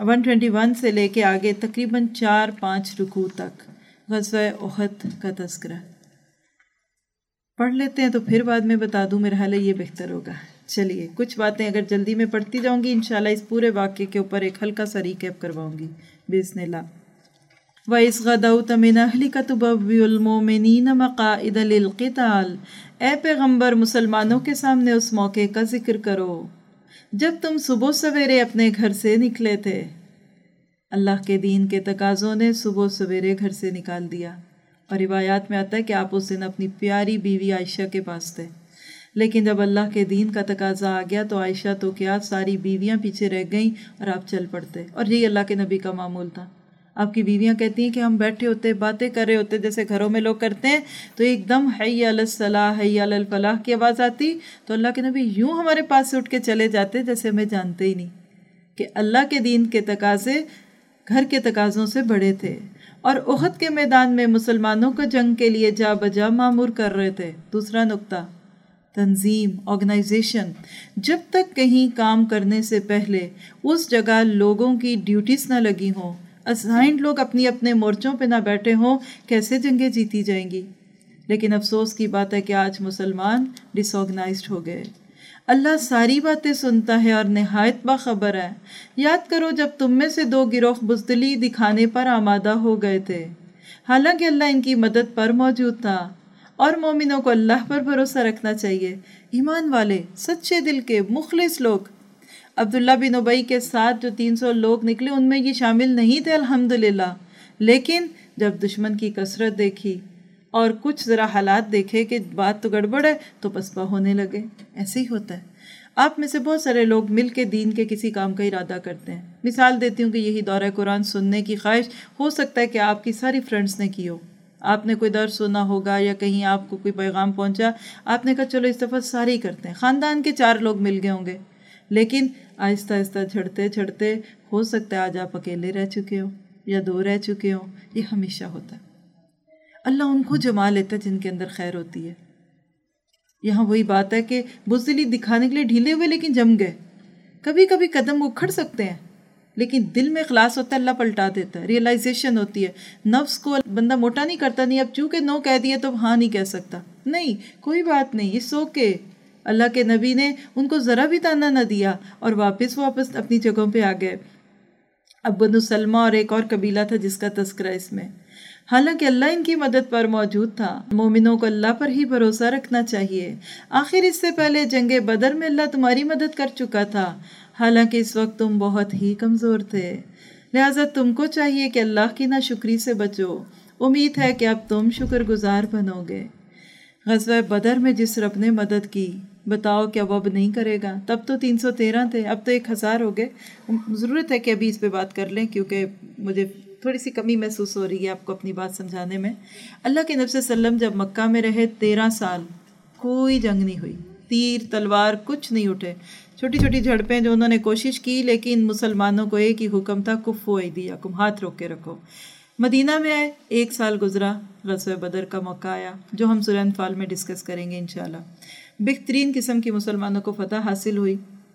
121 سے لے کے آگے تقریباً 4-5 رکوع تک غزوہ احد کا تذکرہ پڑھ لیتے ہیں، تو پھر بعد میں بتا دوں، میرا حال ہے یہ بہتر ہوگا۔ چلیے کچھ باتیں اگر جلدی میں پڑھتی جاؤں گی، انشاءاللہ اس پورے واقعے کے اوپر ایک ہلکا سا ریکیپ کرواؤں گی باذن اللہ۔ وَإِذْ غَدَوْتَ مِنْ أَهْلِكَ تُبَوِّئُ الْمُؤْمِنِينَ مَقَاعِدَ لِلْقِتَالِ، اے پیغمبر مسلمانوں کے سامنے اس موقع کا ذکر کرو جب تم صبح سویرے اپنے گھر سے نکلے تھے۔ اللہ کے دین کے تقاضوں نے صبح سویرے گھر سے نکال دیا، اور روایات میں آتا ہے کہ آپ اس دن اپنی پیاری بیوی عائشہ کے پاس تھے، لیکن جب اللہ کے دین کا تقاضا آ گیا تو عائشہ تو کیا ساری بیویاں پیچھے رہ گئیں اور آپ چل پڑتے، اور یہی اللہ کے نبی کا معمول تھا۔ آپ کی بیویاں کہتی ہیں کہ ہم بیٹھے ہوتے باتیں کر رہے ہوتے جیسے گھروں میں لوگ کرتے ہیں، تو ایک دم حی علی الصلاح حی علی الفلاح کی آواز آتی تو اللہ کے نبی یوں ہمارے پاس سے اٹھ کے چلے جاتے جیسے ہمیں جانتے ہی نہیں، کہ اللہ کے دین کے تقاضے گھر کے تقاضوں سے بڑے تھے، اور احد کے میدان میں مسلمانوں کو جنگ کے لیے جا بجا مامور کر رہے تھے۔ دوسرا نقطہ، تنظیم، آرگنائزیشن۔ جب تک کہیں کام کرنے سے پہلے اس جگہ لوگوں کی ڈیوٹیز نہ لگی ہوں، اسائنڈ لوگ اپنی اپنے مورچوں پہ نہ بیٹھے ہوں، کیسے جنگیں جیتی جائیں گی؟ لیکن افسوس کی بات ہے کہ آج مسلمان ڈس آرگنائزڈ ہو گئے۔ اللہ ساری باتیں سنتا ہے اور نہایت باخبر ہے۔ یاد کرو جب تم میں سے 2 گروہ بزدلی دکھانے پر آمادہ ہو گئے تھے، حالانکہ اللہ ان کی مدد پر موجود تھا، اور مومنوں کو اللہ پر بھروسہ رکھنا چاہیے۔ ایمان والے، سچے دل کے، مخلص لوگ۔ عبداللہ بن ابی کے ساتھ جو 300 لوگ نکلے ان میں یہ شامل نہیں تھے الحمدللہ، لیکن جب دشمن کی کثرت دیکھی اور کچھ ذرا حالات دیکھے کہ بات تو گڑبڑ ہے تو پسپا ہونے لگے۔ ایسے ہی ہوتا ہے، آپ میں سے بہت سارے لوگ مل کے دین کے کسی کام کا ارادہ کرتے ہیں۔ مثال دیتی ہوں کہ یہی دورہ قرآن سننے کی خواہش ہو سکتا ہے کہ آپ کی ساری فرینڈز نے کی ہو، آپ نے کوئی درس سنا ہوگا یا کہیں آپ کو کوئی پیغام پہنچا، آپ نے کہا چلو اس دفعہ سارے ہی کرتے ہیں، خاندان کے 4 لوگ مل گئے ہوں گے، لیکن آہستہ آہستہ جھڑتے جھڑتے ہو سکتا ہے آج آپ اکیلے رہ چکے ہو یا 2 رہ چکے ہو۔ یہ ہمیشہ ہوتا ہے، اللہ ان کو جما لیتا ہے جن کے اندر خیر ہوتی ہے۔ یہاں وہی بات ہے کہ بزدلی دکھانے کے لیے ڈھیلے ہوئے لیکن جم گئے۔ کبھی کبھی قدم اکھڑ سکتے ہیں، لیکن دل میں اخلاص ہوتا ہے، اللہ پلٹا دیتا ہے، ریئلائزیشن ہوتی ہے۔ نفس کو بندہ موٹا نہیں کرتا، نہیں اب چونکہ نو کہہ دیا تو ہاں نہیں کہہ سکتا، نہیں کوئی بات نہیں، اس اوکے۔ اللہ کے نبی نے ان کو ذرا بھی تانا نہ دیا اور واپس اپنی جگہوں پہ آ گئے۔ اب بنو سلمہ اور ایک اور قبیلہ تھا جس کا تذکرہ اس میں، حالانکہ اللہ ان کی مدد پر موجود تھا۔ مومنوں کو اللہ پر ہی بھروسہ رکھنا چاہیے۔ آخر اس سے پہلے جنگ بدر میں اللہ تمہاری مدد کر چکا تھا، حالانکہ اس وقت تم بہت ہی کمزور تھے، لہٰذا تم کو چاہیے کہ اللہ کی ناشکری سے بچو۔ امید ہے کہ اب تم شکر گزار بنو گے۔ غزوہ بدر میں جس رب نے مدد کی، بتاؤ کیا وہ اب نہیں کرے گا؟ تب تو 313 تھے، اب تو 1000 ہو گئے۔ ضرورت ہے کہ ابھی اس پہ بات کر لیں کیونکہ مجھے تھوڑی سی کمی محسوس ہو رہی ہے آپ کو اپنی بات سمجھانے میں۔ اللہ کے نبی صلی اللہ علیہ وسلم جب مکہ میں رہے 13 سال کوئی جنگ نہیں ہوئی، تیر تلوار کچھ نہیں اٹھے، چھوٹی چھوٹی جھڑپیں جو انہوں نے کوشش کی، لیکن مسلمانوں کو ایک ہی حکم تھا، کفو ایدیکم، ہاتھ روک کے رکھو۔ مدینہ میں آئے، 1 سال گزرا، غزوہ بدر کا موقع آیا جو ہم سورہ انفال میں ڈسکس کریں گے انشاءاللہ۔ بہترین قسم کی مسلمانوں کو فتح حاصل ہوئی۔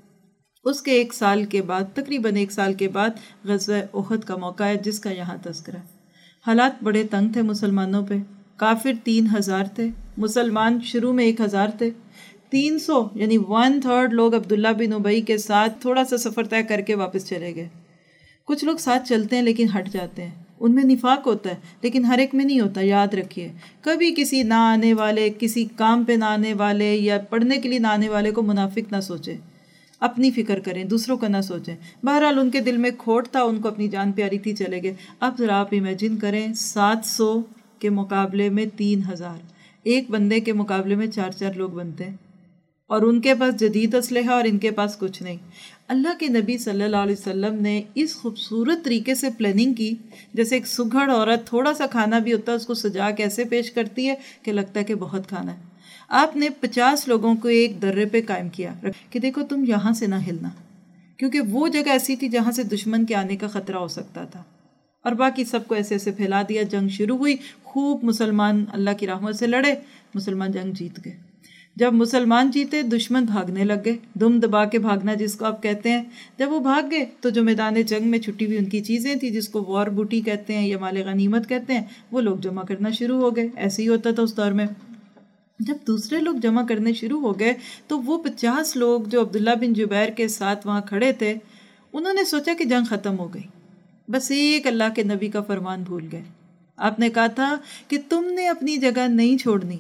اس کے 1 سال کے بعد، تقریباً 1 سال کے بعد غزوہ احد کا موقع ہے جس کا یہاں تذکرہ ہے۔ حالات بڑے تنگ تھے مسلمانوں پہ، کافر 3000 تھے، مسلمان شروع میں 1000 تھے۔ 300 یعنی 1/3 لوگ عبداللہ بن ابی کے ساتھ تھوڑا سا سفر طے کر کے واپس چلے گئے۔ کچھ لوگ ساتھ چلتے ہیں لیکن ہٹ جاتے ہیں، ان میں نفاق ہوتا ہے لیکن ہر ایک میں نہیں ہوتا، یاد رکھیے۔ کبھی کسی نہ آنے والے، کسی کام پہ نہ آنے والے یا پڑھنے کے لیے نہ آنے والے کو منافق نہ سوچے، اپنی فکر کریں، دوسروں کا نہ سوچیں۔ بہرحال ان کے دل میں کھوٹ تھا، ان کو اپنی جان پیاری تھی، چلے گئے۔ اب ذرا آپ امیجن کریں 700 کے مقابلے میں 3000، ایک بندے کے مقابلے میں 4 لوگ بنتے ہیں، اور ان کے پاس جدید اسلحہ اور ان کے پاس کچھ نہیں۔ اللہ کے نبی صلی اللہ علیہ وسلم نے اس خوبصورت طریقے سے پلاننگ کی، جیسے ایک سگھڑ عورت تھوڑا سا کھانا بھی ہوتا ہے اس کو سجا کے ایسے پیش کرتی ہے کہ لگتا ہے کہ بہت کھانا ہے۔ آپ نے 50 لوگوں کو ایک درے پہ قائم کیا کہ دیکھو تم یہاں سے نہ ہلنا، کیونکہ وہ جگہ ایسی تھی جہاں سے دشمن کے آنے کا خطرہ ہو سکتا تھا، اور باقی سب کو ایسے ایسے پھیلا دیا۔ جنگ شروع ہوئی، خوب مسلمان اللہ کی رحمت سے لڑے، مسلمان جنگ جیت گئے۔ جب مسلمان جیتے دشمن بھاگنے لگ گئے، دم دبا کے بھاگنا جس کو آپ کہتے ہیں۔ جب وہ بھاگ گئے تو جو میدان جنگ میں چھٹی ہوئی ان کی چیزیں تھیں، جس کو وار بوٹی کہتے ہیں یا مال غنیمت کہتے ہیں، وہ لوگ جمع کرنا شروع ہو گئے۔ ایسے ہی ہوتا تھا اس دور میں۔ جب دوسرے لوگ جمع کرنے شروع ہو گئے تو وہ 50 لوگ جو عبداللہ بن جبیر کے ساتھ وہاں کھڑے تھے، انہوں نے سوچا کہ جنگ ختم ہو گئی، بس ایک اللہ کے نبی کا فرمان بھول گئے۔ آپ نے کہا تھا کہ تم نے اپنی جگہ نہیں چھوڑنی،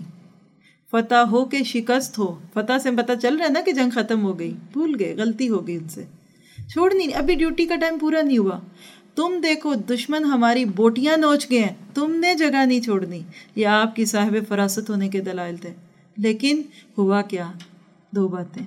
فتح ہو کے شکست ہو۔ فتح سے پتہ چل رہا ہے نا کہ جنگ ختم ہو گئی، بھول گئے، غلطی ہو گئی ان سے، چھوڑنی نہیں، ابھی ڈیوٹی کا ٹائم پورا نہیں ہوا۔ تم دیکھو دشمن ہماری بوٹیاں نوچ گئے ہیں، تم نے جگہ نہیں چھوڑنی۔ یہ آپ کی صاحب فراست ہونے کے دلائل تھے۔ لیکن ہوا کیا؟ 2 باتیں،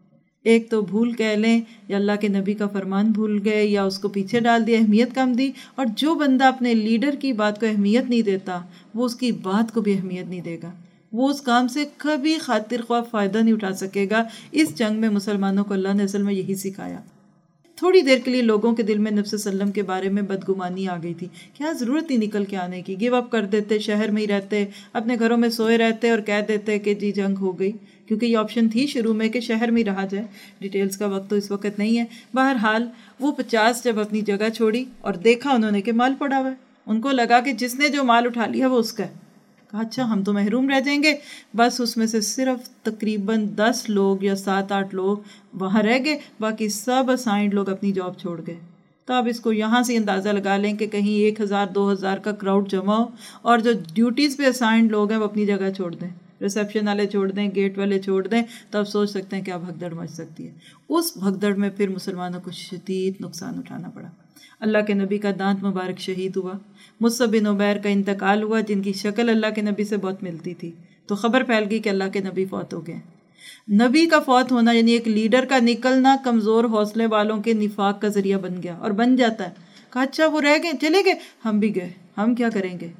ایک تو بھول کہہ لیں یا اللہ کے نبی کا فرمان بھول گئے یا اس کو پیچھے ڈال دیا، اہمیت کم دی۔ اور جو بندہ اپنے لیڈر کی بات کو اہمیت نہیں دیتا وہ اس کی بات کو بھی اہمیت نہیں دے گا، وہ اس کام سے کبھی خاطر خواہ فائدہ نہیں اٹھا سکے گا۔ اس جنگ میں مسلمانوں کو اللہ نے اصل میں یہی سکھایا۔ تھوڑی دیر کے لیے لوگوں کے دل میں نبی صلی اللہ علیہ وسلم کے بارے میں بدگمانی آ گئی تھی، کیا ضرورت تھی نکل کے آنے کی؟ گیو اپ کر دیتے، شہر میں ہی رہتے، اپنے گھروں میں سوئے رہتے اور کہہ دیتے کہ جی جنگ ہو گئی، کیونکہ یہ آپشن تھی شروع میں کہ شہر میں ہی رہا جائے۔ ڈیٹیلز کا وقت تو اس وقت نہیں ہے۔ بہرحال وہ 50 جب اپنی جگہ چھوڑی اور دیکھا انہوں نے کہ مال پڑا ہوا ہے، ان کو لگا کہ جس نے جو مال اٹھا لیا وہ اس کا ہے۔ کہا اچھا ہم تو محروم رہ جائیں گے۔ بس اس میں سے صرف تقریباً 10 لوگ یا 7-8 لوگ وہاں رہ گئے، باقی سب اسائنڈ لوگ اپنی جاب چھوڑ گئے۔ تو اب اس کو یہاں سے اندازہ لگا لیں کہ کہیں 1000-2000 کا کراؤڈ جمع ہو اور جو ڈیوٹیز پہ اسائنڈ لوگ ہیں وہ اپنی جگہ چھوڑ دیں، ریسیپشن والے چھوڑ دیں، گیٹ والے چھوڑ دیں، تو اب سوچ سکتے ہیں کیا بھگدڑ مچ سکتی ہے۔ اس بھگدڑ میں پھر مسلمانوں کو شدید نقصان اٹھانا پڑا۔ اللہ کے نبی کا دانت مبارک شہید ہوا، مصعب بن عمیر کا انتقال ہوا جن کی شکل اللہ کے نبی سے بہت ملتی تھی، تو خبر پھیل گئی کہ اللہ کے نبی فوت ہو گئے۔ نبی کا فوت ہونا یعنی ایک لیڈر کا نکلنا کمزور حوصلے والوں کے نفاق کا ذریعہ بن گیا اور بن جاتا ہے۔ کہا اچھا وہ رہ گئے، چلے گئے، ہم بھی گئے، ہم کیا کریں گے؟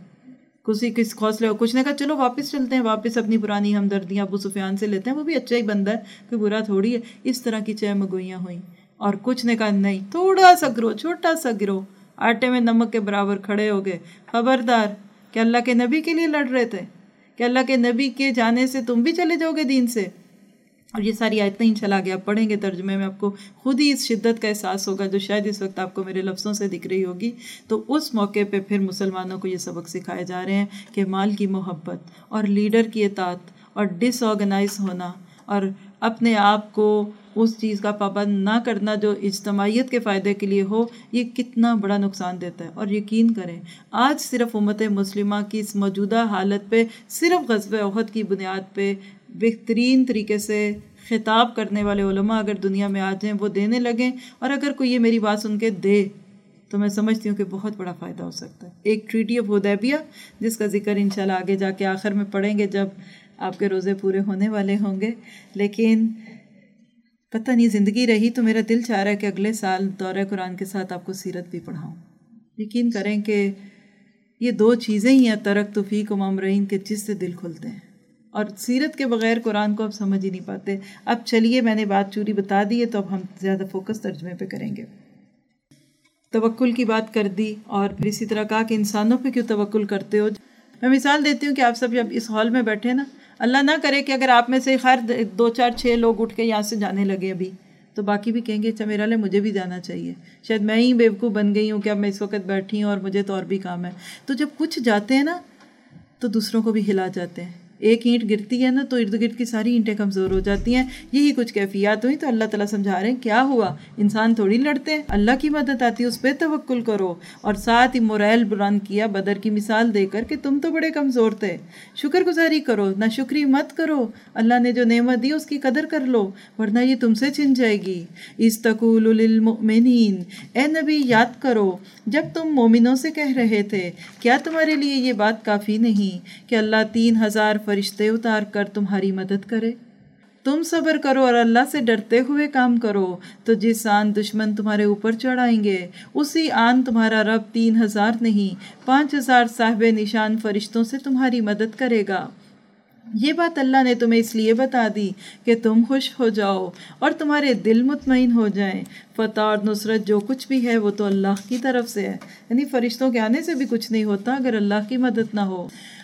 کس حوصلے ہو، کچھ نے کہا چلو واپس چلتے ہیں، واپس اپنی پرانی ہمدردیاں ابو سفیان سے لیتے ہیں، وہ بھی اچھا ہی بندہ ہے، کوئی برا تھوڑی ہے۔ اس طرح کی چہمگوئیاں ہوئیں، اور کچھ نے کہا نہیں، تھوڑا سا گروہ، چھوٹا سا گروہ آٹے میں نمک کے برابر کھڑے ہو گئے، خبردار کہ اللہ کے نبی کے لیے لڑ رہے تھے کہ اللہ کے نبی کے جانے سے تم بھی چلے جاؤ گے دین سے۔ اور یہ ساری آیتیں انشاءاللہ آگے آپ پڑھیں گے ترجمے میں، آپ کو خود ہی اس شدت کا احساس ہوگا جو شاید اس وقت آپ کو میرے لفظوں سے دکھ رہی ہوگی۔ تو اس موقع پہ پھر مسلمانوں کو یہ سبق سکھائے جا رہے ہیں کہ مال کی محبت اور لیڈر کی اطاعت اور ڈس آرگنائز ہونا اور اپنے آپ کو اس چیز کا پابند نہ کرنا جو اجتماعیت کے فائدے کے لیے ہو، یہ کتنا بڑا نقصان دیتا ہے۔ اور یقین کریں آج صرف امت مسلمہ کی اس موجودہ حالت پہ صرف غزوہ احد کی بنیاد پہ بہترین طریقے سے خطاب کرنے والے علماء اگر دنیا میں آ جائیں، وہ دینے لگیں، اور اگر کوئی یہ میری بات سن کے دے تو میں سمجھتی ہوں کہ بہت بڑا فائدہ ہو سکتا ہے۔ ایک ٹریٹی آف حدیبیہ جس کا ذکر انشاءاللہ آگے جا کے آخر میں پڑھیں گے جب آپ کے روزے پورے ہونے والے ہوں گے، لیکن پتہ نہیں زندگی رہی تو میرا دل چاہ رہا ہے کہ اگلے سال دورہ قرآن کے ساتھ آپ کو سیرت بھی پڑھاؤں۔ یقین کریں کہ یہ 2 چیزیں ہی ہیں ترکت فیکم امرین کے جس سے دل کھلتے ہیں، اور سیرت کے بغیر قرآن کو اب سمجھ ہی نہیں پاتے۔ اب چلیے میں نے بات چوری بتا دی ہے تو اب ہم زیادہ فوکس ترجمے پہ کریں گے۔ توکل کی بات کر دی اور پھر اسی طرح کہا کہ انسانوں پہ کیوں توکل کرتے ہو۔ میں مثال دیتی ہوں کہ آپ سب جب اس ہال میں بیٹھے نا، اللہ نہ کرے کہ اگر آپ میں سے خیر 2-4-6 لوگ اٹھ کے یہاں سے جانے لگے ابھی، تو باقی بھی کہیں گے اچھا میرا لے مجھے بھی جانا چاہیے، شاید میں ہی بیوقوف بن گئی ہوں کہ اب میں اس وقت بیٹھی ہوں اور مجھے تو اور بھی کام ہے۔ تو جب کچھ جاتے ہیں نا تو دوسروں کو بھی ہلا جاتے ہیں۔ ایک اینٹ گرتی ہے نا تو ارد گرد کی ساری اینٹیں کمزور ہو جاتی ہیں۔ یہی کچھ کیفیات ہوئی تو اللہ تعالیٰ سمجھا رہے ہیں کیا ہوا، انسان تھوڑی لڑتے ہیں، اللہ کی مدد آتی ہے، اس پہ توکل کرو۔ اور ساتھ ہی موریل بلند کیا بدر کی مثال دے کر کہ تم تو بڑے کمزور تھے، شکر گزاری کرو، نہ شکری مت کرو، اللہ نے جو نعمت دی اس کی قدر کر لو ورنہ یہ تم سے چھن جائے گی۔ استقول للمؤمنین، اے نبی یاد کرو جب تم مومنوں سے کہہ رہے تھے کیا تمہارے لیے یہ بات کافی نہیں کہ اللہ 3000 فرشتے اتار کر تمہاری مدد کرے؟ تم صبر کرو اور اللہ سے ڈرتے ہوئے کام کرو تو جس آن دشمن تمہارے اوپر چڑھائیں گے اسی آن تمہارا رب 3000 نہیں 5000 صاحب نشان فرشتوں سے تمہاری مدد کرے گا۔ یہ بات اللہ نے تمہیں اس لیے بتا دی کہ تم خوش ہو جاؤ اور تمہارے دل مطمئن ہو جائیں۔ فتح اور نصرت جو کچھ بھی ہے وہ تو اللہ کی طرف سے ہے، یعنی فرشتوں کے آنے سے بھی کچھ نہیں ہوتا اگر اللہ کی مدد نہ ہو۔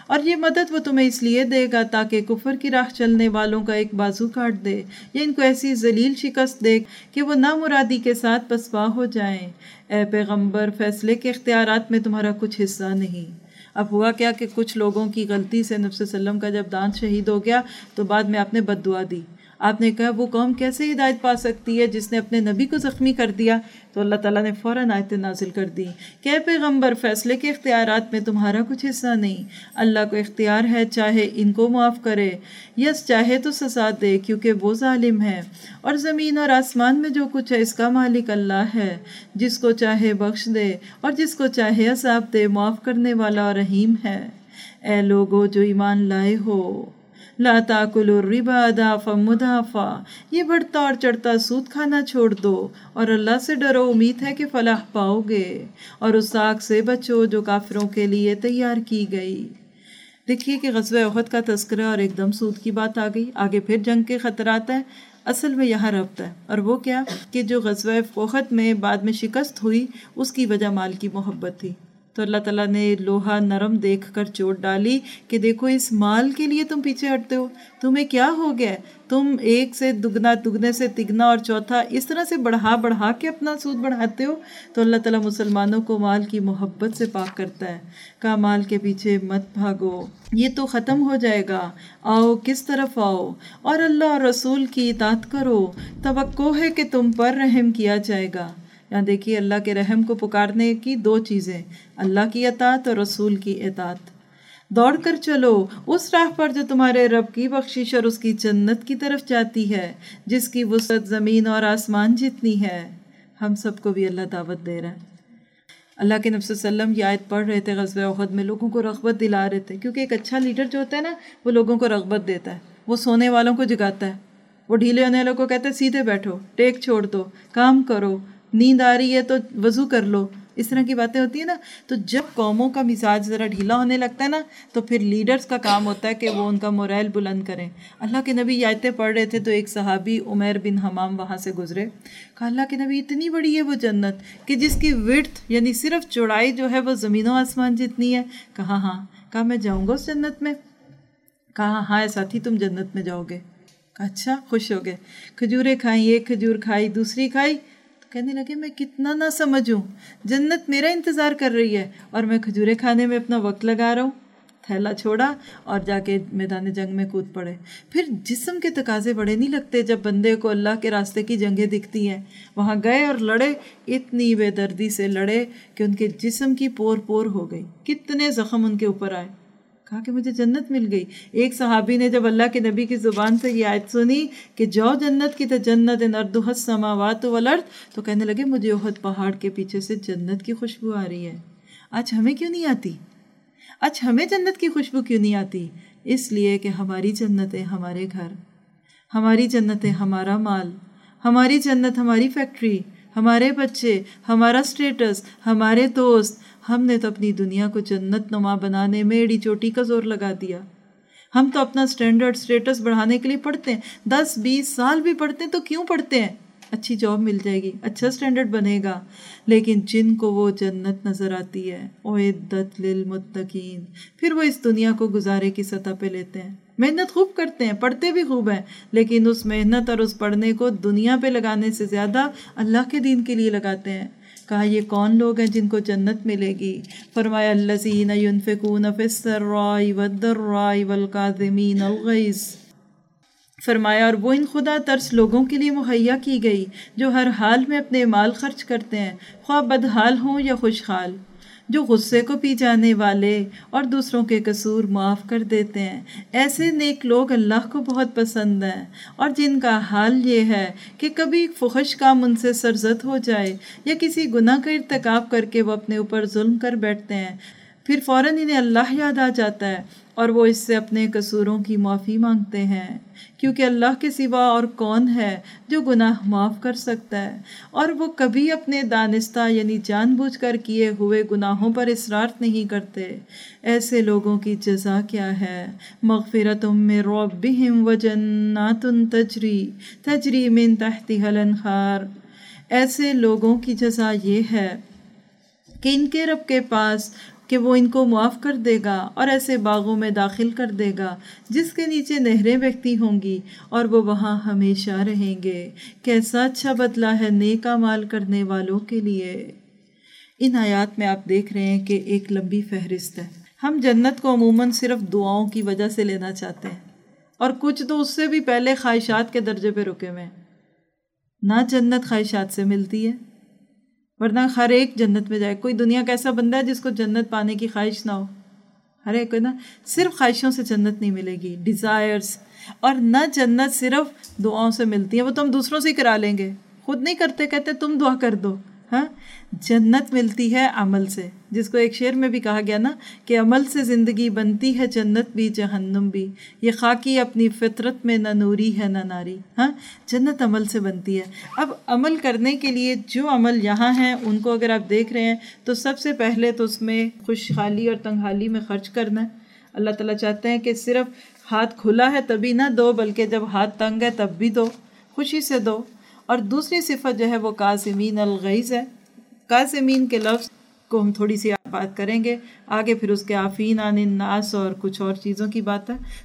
اور یہ مدد وہ تمہیں اس لیے دے گا تاکہ کفر کی راہ چلنے والوں کا ایک بازو کاٹ دے یا ان کو ایسی ذلیل شکست دے کہ وہ نامرادی کے ساتھ پسپا ہو جائیں۔ اے پیغمبر، فیصلے کے اختیارات میں تمہارا کچھ حصہ نہیں۔ اب ہوا کیا کہ کچھ لوگوں کی غلطی سے نبی صلی اللہ علیہ وسلم کا جب دانت شہید ہو گیا تو بعد میں آپ نے بد دعا دی۔ آپ نے کہا وہ قوم کیسے ہدایت پا سکتی ہے جس نے اپنے نبی کو زخمی کر دیا؟ تو اللہ تعالیٰ نے فوراً آیتیں نازل کر دی کہ اے پیغمبر، فیصلے کے اختیارات میں تمہارا کچھ حصہ نہیں۔ اللہ کو اختیار ہے، چاہے ان کو معاف کرے، یس چاہے تو سزا دے، کیونکہ وہ ظالم ہے۔ اور زمین اور آسمان میں جو کچھ ہے اس کا مالک اللہ ہے، جس کو چاہے بخش دے اور جس کو چاہے عذاب دے، معاف کرنے والا اور رحیم ہے۔ اے لوگو جو ایمان لائے ہو، لا تاکلوا الربا اضعافا مضاعفا، یہ بڑھتا اور چڑھتا سود کھانا چھوڑ دو اور اللہ سے ڈرو، امید ہے کہ فلاح پاؤ گے، اور اس آگ سے بچو جو کافروں کے لیے تیار کی گئی۔ دیکھیے کہ غزوہ احد کا تذکرہ اور ایک دم سود کی بات آ گئی، آگے پھر جنگ کے خطرات ہیں۔ اصل میں یہاں ربط ہے، اور وہ کیا کہ جو غزوہ احد میں بعد میں شکست ہوئی اس کی وجہ مال کی محبت تھی۔ تو اللہ تعالیٰ نے لوہا نرم دیکھ کر چوٹ ڈالی کہ دیکھو اس مال کے لیے تم پیچھے ہٹتے ہو، تمہیں کیا ہو گیا؟ تم ایک سے دگنا، دگنے سے تگنا اور چوتھا اس طرح سے بڑھا کے اپنا سود بڑھاتے ہو۔ تو اللہ تعالیٰ مسلمانوں کو مال کی محبت سے پاک کرتا ہے، کہا مال کے پیچھے مت بھاگو، یہ تو ختم ہو جائے گا، آؤ کس طرف آؤ اور اللہ اور رسول کی اطاعت کرو، توقع ہے کہ تم پر رحم کیا جائے گا۔ یہاں دیکھیے اللہ کے رحم کو پکارنے کی دو چیزیں، اللہ کی اطاعت اور رسول کی اطاعت۔ دوڑ کر چلو اس راہ پر جو تمہارے رب کی بخشش اور اس کی جنت کی طرف جاتی ہے، جس کی وسعت زمین اور آسمان جتنی ہے۔ ہم سب کو بھی اللہ دعوت دے رہا ہے۔ اللہ کے نبی صلی اللہ علیہ وسلم یہ آیت پڑھ رہے تھے غزوہ احد میں، لوگوں کو رغبت دلا رہے تھے، کیونکہ ایک اچھا لیڈر جو ہوتا ہے نا وہ لوگوں کو رغبت دیتا ہے، وہ سونے والوں کو جگاتا ہے، وہ ڈھیلے ہونے والوں کو کہتا ہے سیدھے بیٹھو، ٹیک چھوڑ دو، کام کرو، نیند آ رہی ہے تو وضو کر لو، اس طرح کی باتیں ہوتی ہیں نا۔ تو جب قوموں کا مزاج ذرا ڈھیلا ہونے لگتا ہے نا تو پھر لیڈرز کا کام ہوتا ہے کہ وہ ان کا موریل بلند کریں۔ اللہ کے نبی آیتیں پڑھ رہے تھے تو ایک صحابی عمیر بن حمام وہاں سے گزرے، کہا اللہ کے نبی اتنی بڑی ہے وہ جنت کہ جس کی وڈتھ یعنی صرف چوڑائی جو ہے وہ زمین و آسمان جتنی ہے؟ کہا ہاں۔ کہا میں جاؤں گا اس جنت میں؟ کہا ہاں ساتھی تم جنت میں جاؤ گے۔ کہا اچھا، خوش ہو گئے، کھجوریں کھائیں، ایک کھجور کھائی، دوسری کھائی، کہنے لگے میں کتنا نہ سمجھوں، جنت میرا انتظار کر رہی ہے اور میں کھجوریں کھانے میں اپنا وقت لگا رہا ہوں۔ تھیلا چھوڑا اور جا کے میدان جنگ میں کود پڑے۔ پھر جسم کے تقاضے بڑے نہیں لگتے جب بندے کو اللہ کے راستے کی جنگیں دکھتی ہیں؟ وہاں گئے اور لڑے، اتنی بے دردی سے لڑے کہ ان کے جسم کی پور پور ہو گئی، کتنے زخم ان کے اوپر آئے۔ کہا کہ مجھے جنت مل گئی۔ ایک صحابی نے جب اللہ کے نبی کی زبان سے یہ آیت سنی کہ جاؤ جنت کی، تو جنت ارضها السماوات والارض، تو کہنے لگے مجھے احد پہاڑ کے پیچھے سے جنت کی خوشبو آ رہی ہے۔ آج ہمیں کیوں نہیں آتی؟ آج ہمیں جنت کی خوشبو کیوں نہیں آتی؟ اس لیے کہ ہماری جنتیں ہمارے گھر، ہماری جنتیں ہمارا مال، ہماری جنت ہماری فیکٹری، ہمارے بچے، ہمارا سٹیٹس، ہمارے دوست۔ ہم نے تو اپنی دنیا کو جنت نما بنانے میں ایڑی چوٹی کا زور لگا دیا۔ ہم تو اپنا سٹینڈرڈ سٹیٹس بڑھانے کے لیے پڑھتے ہیں، 10-20 سال بھی پڑھتے ہیں تو کیوں پڑھتے ہیں؟ اچھی جاب مل جائے گی، اچھا سٹینڈرڈ بنے گا، لیکن جن کو وہ جنت نظر آتی ہے اعدت للمتقین، پھر وہ اس دنیا کو گزارے کی سطح پہ لیتے ہیں، محنت خوب کرتے ہیں، پڑھتے بھی خوب ہیں، لیکن اس محنت اور اس پڑھنے کو دنیا پہ لگانے سے زیادہ اللہ کے دین کے لیے لگاتے ہیں۔ کہا یہ کون لوگ ہیں جن کو جنت ملے گی؟ فرمایا الذین ينفقون فی السراء والضراء والکاظمین الغیظ، فرمایا اور وہ ان خدا ترس لوگوں کے لیے مہیا کی گئی جو ہر حال میں اپنے مال خرچ کرتے ہیں، خواہ بدحال ہوں یا خوشحال، جو غصے کو پی جانے والے اور دوسروں کے قصور معاف کر دیتے ہیں۔ ایسے نیک لوگ اللہ کو بہت پسند ہیں، اور جن کا حال یہ ہے کہ کبھی فحش کام ان سے سرزد ہو جائے یا کسی گناہ کا ارتکاب کر کے وہ اپنے اوپر ظلم کر بیٹھتے ہیں، پھر فوراً انہیں اللہ یاد آ جاتا ہے اور وہ اس سے اپنے قصوروں کی معافی مانگتے ہیں، کیونکہ اللہ کے سوا اور کون ہے جو گناہ معاف کر سکتا ہے، اور وہ کبھی اپنے دانستہ یعنی جان بوجھ کر کیے ہوئے گناہوں پر اصرار نہیں کرتے۔ ایسے لوگوں کی جزا کیا ہے؟ مغفرۃ من ربہم وجنات تجری من تحتها الانہار۔ ایسے لوگوں کی جزا یہ ہے کہ ان کے رب کے پاس کہ وہ ان کو معاف کر دے گا اور ایسے باغوں میں داخل کر دے گا جس کے نیچے نہریں بہتی ہوں گی اور وہ وہاں ہمیشہ رہیں گے۔ کیسا اچھا بدلہ ہے نیک اعمال کرنے والوں کے لیے۔ ان آیات میں آپ دیکھ رہے ہیں کہ ایک لمبی فہرست ہے۔ ہم جنت کو عموماً صرف دعاؤں کی وجہ سے لینا چاہتے ہیں، اور کچھ تو اس سے بھی پہلے خواہشات کے درجے پہ رکے ہوئے ہیں۔ نہ جنت خواہشات سے ملتی ہے، ورنہ ہر ایک جنت میں جائے۔ کوئی دنیا کا ایسا بندہ ہے جس کو جنت پانے کی خواہش نہ ہو؟ ہر ایک کو نا، صرف خواہشوں سے جنت نہیں ملے گی، ڈیزائرز۔ اور نہ جنت صرف دعاؤں سے ملتی ہے، وہ تو ہم دوسروں سے ہی کرا لیں گے، خود نہیں کرتے، کہتے تم دعا کر دو۔ ہاں، جنت ملتی ہے عمل سے، جس کو ایک شعر میں بھی کہا گیا نا کہ عمل سے زندگی بنتی ہے جنت بھی جہنم بھی، یہ خاکی اپنی فطرت میں نہ نوری ہے نہ ناری۔ ہاں، جنت عمل سے بنتی ہے۔ اب عمل کرنے کے لیے جو عمل یہاں ہیں ان کو اگر آپ دیکھ رہے ہیں تو سب سے پہلے تو اس میں خوشحالی اور تنگحالی میں خرچ کرنا ہے۔ اللہ تعالیٰ چاہتے ہیں کہ صرف ہاتھ کھلا ہے تبھی نہ دو، بلکہ جب ہاتھ تنگ ہے تب بھی دو، خوشی سے دو۔ اور دوسری صفت جو ہے وہ کاظمین الغیظ ہے۔ کاظمین کے لفظ کو ہم تھوڑی سی بات کریں گے آگے، پھر اس کے عافین عن الناس اور کچھ اور چیزوں کی بات ہے۔